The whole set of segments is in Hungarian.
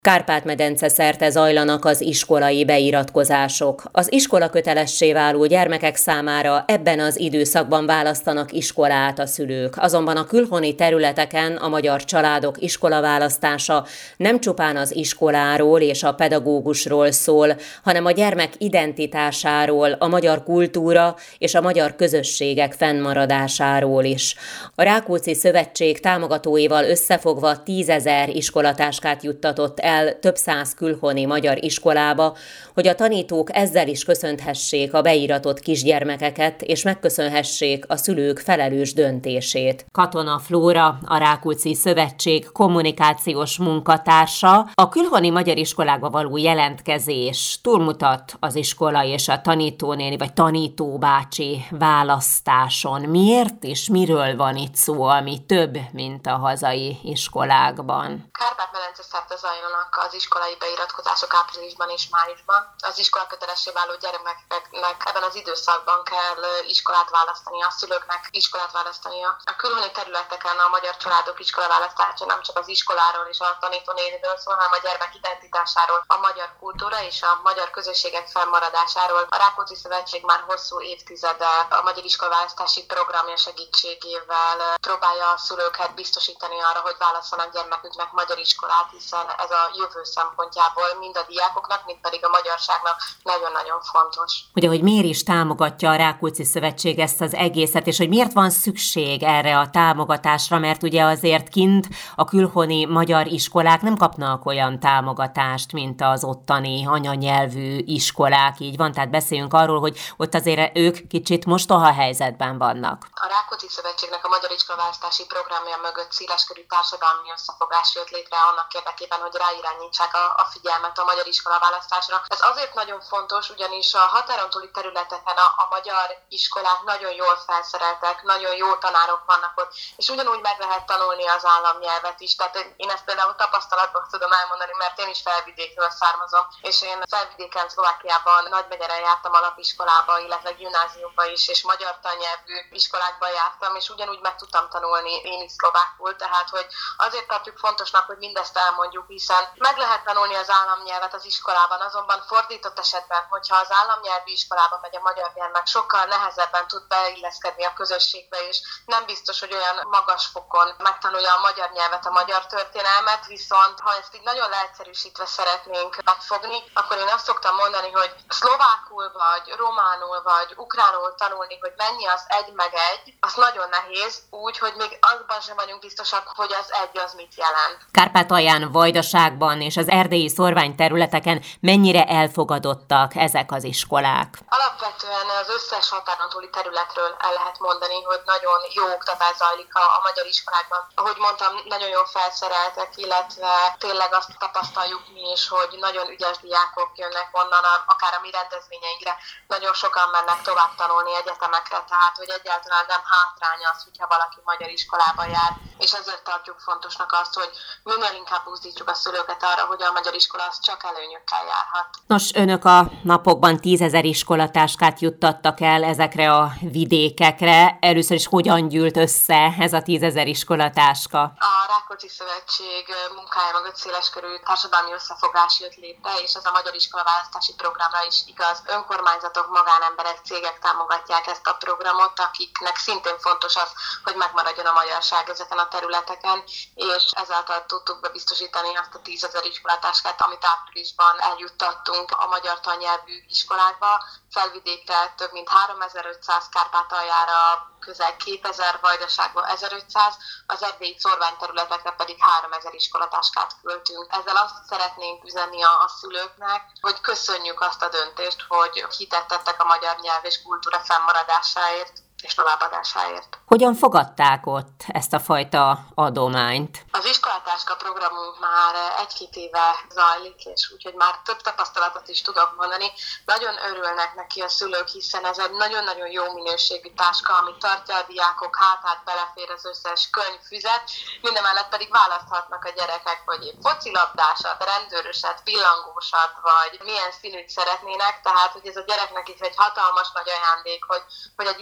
Kárpát-medence szerte zajlanak az iskolai beiratkozások. Az iskolakötelessé váló gyermekek számára ebben az időszakban választanak iskolát a szülők. Azonban a külhoni területeken a magyar családok iskolaválasztása nem csupán az iskoláról és a pedagógusról szól, hanem a gyermek identitásáról, a magyar kultúra és a magyar közösségek fennmaradásáról is. A Rákóczi Szövetség támogatóival összefogva 10 000 iskolatáskát juttatott el több száz külhoni magyar iskolába, hogy a tanítók ezzel is köszönhessék a beiratott kisgyermekeket, és megköszönhessék a szülők felelős döntését. Katona Flóra, a Rákóczi Szövetség kommunikációs munkatársa. A külhoni magyar iskolákba való jelentkezés túlmutat az iskola és a tanítónéni vagy tanítóbácsi választáson. Miért és miről van itt szó, ami több, mint a hazai iskolákban? Kárpát-medence szerte zajlanak az iskolai beiratkozások áprilisban és májusban. Az iskolakötelessé váló gyermekeknek ebben az időszakban kell iskolát választania, a szülőknek iskolát választania. A külhoni területeken a magyar családok iskolaválasztása nem csak az iskoláról és a tanítónéniről szól, hanem a gyermek identitásáról, a magyar kultúra és a magyar közösségek fennmaradásáról. A Rákóczi Szövetség már hosszú évtizede a magyar iskolaválasztási programja segítségével próbálja a szülőket biztosítani arra, hogy válasszanak gyermeküknek magyar iskolát, hiszen ez a jövő szempontjából mind a diákoknak, mind pedig a magyarságnak nagyon-nagyon fontos. Ugye, hogy miért is támogatja a Rákóczi Szövetség ezt az egészet, és hogy miért van szükség erre a támogatásra, mert ugye azért kint a külhoni magyar iskolák nem kapnak olyan támogatást, mint az ottani anyanyelvű iskolák, így van, tehát beszéljünk arról, hogy ott azért ők kicsit mostoha helyzetben vannak. A Rákóczi Szövetségnek a magyar iskolaválasztási programja mögött széleskörű társadalmi összefogás jött létre annak érdekében, hogy ráirányítsák a figyelmet a magyar iskolaválasztásra. Ez azért nagyon fontos, ugyanis a határon túli területeken a magyar iskolák nagyon jól felszereltek, nagyon jó tanárok vannak ott, és ugyanúgy meg lehet tanulni az államnyelvet is. Tehát én ezt például tapasztalatból tudom elmondani, mert én is Felvidékről származom, és én Felvidéken, Szlovákiában Nagymegyeren jártam alapiskolába, illetve gimnáziumba is, és magyar tannyelvű iskolákba jártam, és ugyanúgy meg tudtam tanulni én is szlovákul, tehát hogy azért tartjuk fontosnak, hogy mindezt elmondjuk, hiszen meg lehet tanulni az államnyelvet az iskolában, azonban fordított esetben, hogyha az államnyelvű iskolába megy a magyar gyermek, sokkal nehezebben tud beilleszkedni a közösségbe, és nem biztos, hogy olyan magas fokon megtanulja a magyar nyelvet, a magyar történelmet, viszont ha ezt így nagyon leegyszerűsítve szeretnénk megfogni, akkor én azt szoktam mondani, hogy szlovákul vagy románul vagy ukránul tanulni, hogy mennyi az 1/1, az nagyon nehéz, úgy, hogy még azban sem vagyunk biztosak, hogy az egy az mit jelent. Kárpátalján, Vajdaságban és az erdélyi szórványterületeken mennyire elfogadottak ezek az iskolák? Alapvetően az összes határon túli területről el lehet mondani, hogy nagyon jó oktatás zajlik a magyar iskolákban. Ahogy mondtam, nagyon jól felszereltek, illetve tényleg azt tapasztaljuk mi is, hogy nagyon ügyes diákok jönnek onnan, akár a mi rendezvényeinkre. Nagyon sokan mennek tovább tanulni egyetemekre, tehát hogy egyáltalán nem hátrány az, hogyha valaki magyar iskolába jár, és ezért tartjuk fontosnak azt, hogy minél inkább buzdítsuk a szülőket arra, hogy a magyar iskola az csak előnyökkel járhat. Nos, önök a napokban 10 000 iskolatáskát juttattak el ezekre a vidékekre. Először is hogyan gyűlt össze ez a 10 000 iskolatáska? A Rákóczi Szövetség munkája mögött széleskörű társadalmi összefogás jött létre, és ez a magyar iskolaválasztási programra is igaz. Önkormányzatok, magánemberek, cégek támogatják ezt a programot, akiknek szintén fontos az, hogy megmaradjon a magyarság ezeken a területeken, és ezáltal tudtuk bebiztosítani azt a 10 000 iskolatáskát, amit áprilisban eljuttattunk a magyar tannyelvű iskolákba. Felvidékre több mint 3500, Kárpátaljára közel 2000, Vajdaságban 1500, az erdélyi szórványterületekre pedig 3000 iskolatáskát költünk. Ezzel azt szeretnénk üzenni a szülőknek, hogy köszönjük azt a döntést, hogy hitet tettek a magyar nyelv és kultúra fennmaradásáért és továbbadásáért. Hogyan fogadták ott ezt a fajta adományt? Az iskolatáska programunk már 1-2 éve zajlik, és úgyhogy már több tapasztalatot is tudok mondani. Nagyon örülnek neki a szülők, hiszen ez egy nagyon-nagyon jó minőségű táska, ami tartja a diákok hátát, belefér az összes könyv, füzet, mindemellett pedig választhatnak a gyerekek, hogy épp focilabdásat, rendőröset, pillangósat, vagy milyen színűt szeretnének, tehát hogy ez a gyereknek is egy hatalmas nagy ajándék, hogy egy ilyen szép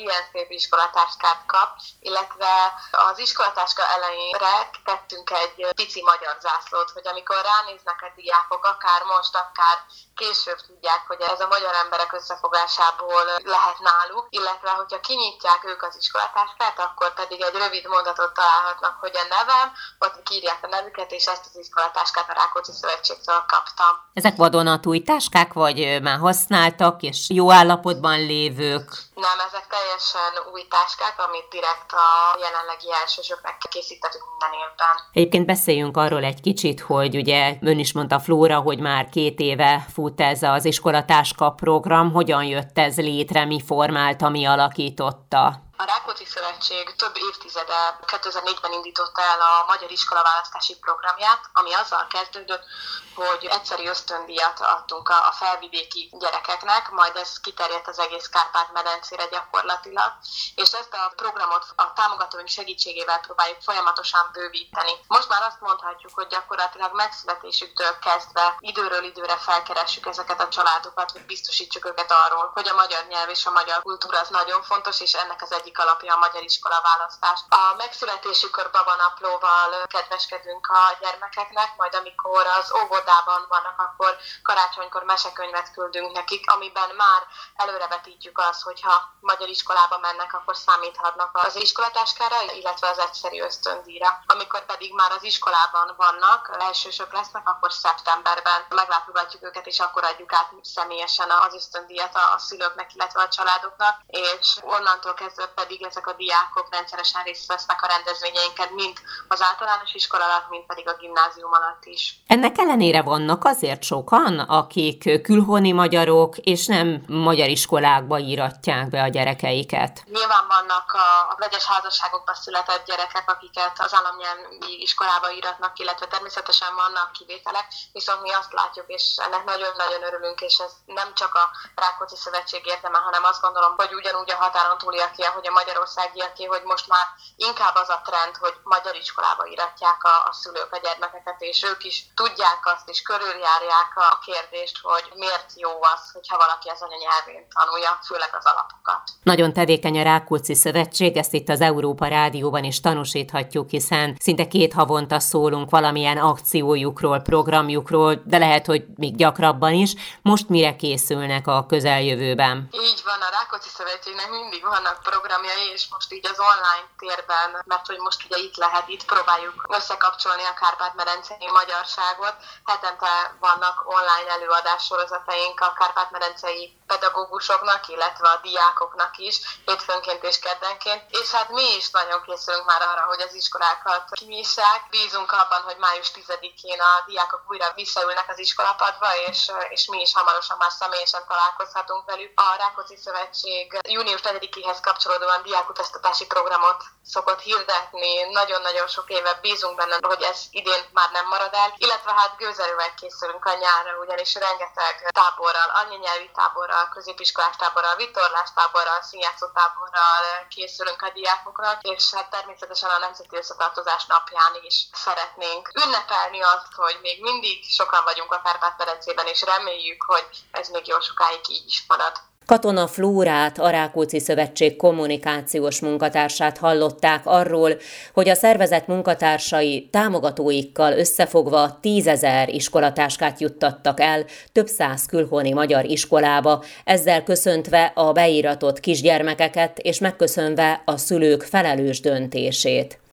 középiskolatáskát kap, illetve az iskolatáska elejére tettünk egy pici magyar zászlót, hogy amikor ránéznek a diákok, akár most, akár később tudják, hogy ez a magyar emberek összefogásából lehet náluk, illetve hogyha kinyitják ők az iskolatáskát, akkor pedig egy rövid mondatot találhatnak, hogy a nevem, ott írják a nevüket, és ezt az iskolatáskát a Rákóczi Szövetségtől kaptam. Ezek vadonatúj táskák, vagy már használtak és jó állapotban lévők? Nem, ezek teljesen új táskák, amit direkt a jelenlegi elsősöknek készítettük minden évben. Egyébként beszéljünk arról egy kicsit, hogy ugye ön is mondta, Flóra, hogy már 2 éve fut ez az iskolatáska program. Hogyan jött ez létre, mi formálta, mi alakította? A Rákóczi Szövetség több évtizede 2004-ben indította el a magyar iskolaválasztási programját, ami azzal kezdődött, hogy egyszeri ösztöndíjat adtunk a felvidéki gyerekeknek, majd ez kiterjedt az egész Kárpát-medencére gyakorlatilag, és ezt a programot a támogatóink segítségével próbáljuk folyamatosan bővíteni. Most már azt mondhatjuk, hogy gyakorlatilag megszületésüktől kezdve időről időre felkeressük ezeket a családokat, hogy biztosítsuk őket arról, hogy a magyar nyelv és a magyar kultúra az nagyon fontos, és ennek az egyik alapja a magyar iskolaválasztás. A megszületésükor babanaplóval kedveskedünk a gyermekeknek, majd amikor az óvodában vannak, akkor karácsonykor mesekönyvet küldünk nekik, amiben már előrevetítjük azt, hogyha magyar iskolába mennek, akkor számíthatnak az iskolatáskára, illetve az egyszerű ösztöndíjra. Amikor pedig már az iskolában vannak, elsősök lesznek, akkor szeptemberben meglátogatjuk őket, és akkor adjuk át személyesen az ösztöndíjat a szülőknek, illetve a családoknak, és onnantól kezdve pedig ezek a diákok rendszeresen részt vesznek a rendezvényeinken, mind az általános iskola alatt, mind pedig a gimnázium alatt is. Ennek ellenére vannak azért sokan, akik külhoni magyarok, és nem magyar iskolákba íratják be a gyerekeiket. Nyilván vannak a vegyes házasságokban született gyerekek, akiket az államnyelvi iskolába íratnak, illetve természetesen vannak kivételek, viszont mi azt látjuk, és ennek nagyon-nagyon örülünk, és ez nem csak a Rákóczi Szövetség érdeme, hanem azt gondolom, hogy ugyanúgy a határon túliaké, hogy a magyarországiaké, hogy most már inkább az a trend, hogy magyar iskolába íratják a szülők a gyermekeket, és ők is tudják azt, és körüljárják a kérdést, hogy miért jó az, hogyha valaki az anyanyelvén tanulja, főleg az alapokat. Nagyon tevékeny a Rákóczi Szövetség, ezt itt az Európa Rádióban is tanúsíthatjuk, hiszen szinte 2 havonta szólunk valamilyen akciójukról, programjukról, de lehet, hogy még gyakrabban is. Most mire készülnek a közeljövőben? Így van, a Rákóczi Szövetségnek mindig vannak programjai, és most így az online térben, mert hogy most ugye itt próbáljuk összekapcsolni a kárpát-medencei magyarságot. Hetente vannak online előadássorozataink a kárpát-medencei pedagógusoknak, illetve a diákoknak is, hétfőnként és keddenként, és hát mi is nagyon készülünk már arra, hogy az iskolákat kinyissák. Bízunk abban, hogy május 10-én a diákok újra visszaülnek az iskolapadba, és mi is hamarosan már személyesen találkozhatunk velük. A Rákóczi Szövetség június 4-éhez kapcsolódóan diákutaztatási programot szokott hirdetni. Nagyon-nagyon sok éve bízunk benne, hogy ez idén már nem marad el, illetve hát gőzerővel készülünk a nyárra, ugyanis rengeteg táborral, anyanyelvi táborral, középiskolás táborral, vitorlás táborral, színjátszó táborral készülünk a diákoknak, és hát természetesen a Nemzeti Összetartozás napján is szeretnénk ünnepelni azt, hogy még mindig sokan vagyunk a Kárpát-medencében, és reméljük, hogy ez még jó sokáig így is marad. Katona Flórát, a Rákóczi Szövetség kommunikációs munkatársát hallották arról, hogy a szervezet munkatársai támogatóikkal összefogva 10 000 iskolatáskát juttattak el több száz külhoni magyar iskolába, ezzel köszöntve a beíratott kisgyermekeket és megköszönve a szülők felelős döntését.